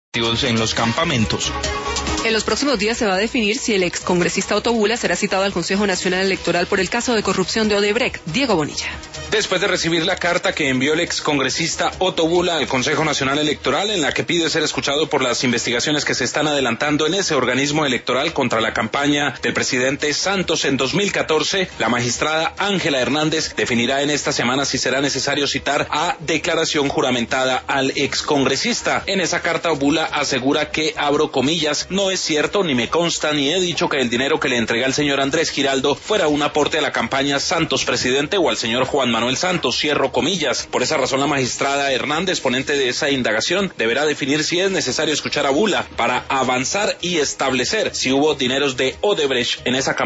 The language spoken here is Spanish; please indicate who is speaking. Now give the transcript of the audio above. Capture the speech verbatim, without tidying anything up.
Speaker 1: en los campamentos.
Speaker 2: En los próximos días se va a definir si el excongresista Otto Bula será citado al Consejo Nacional Electoral por el caso de corrupción de Odebrecht. Diego Bonilla.
Speaker 3: Después de recibir la carta que envió el excongresista Otto Bula al Consejo Nacional Electoral, en la que pide ser escuchado por las investigaciones que se están adelantando en ese organismo electoral contra la campaña del presidente Santos en dos mil catorce, la magistrada Ángela Hernández definirá en esta semana si será necesario citar a declaración juramentada al excongresista. En esa carta Bula asegura que, abro comillas, no es cierto, ni me consta, ni he dicho que el dinero que le entregué al señor Andrés Giraldo fuera un aporte a la campaña Santos presidente o al señor Juan Manuel Santos, cierro comillas. Por esa razón, la magistrada Hernández, ponente de esa indagación, deberá definir si es necesario escuchar a Bula para avanzar y establecer si hubo dineros de Odebrecht en esa campaña.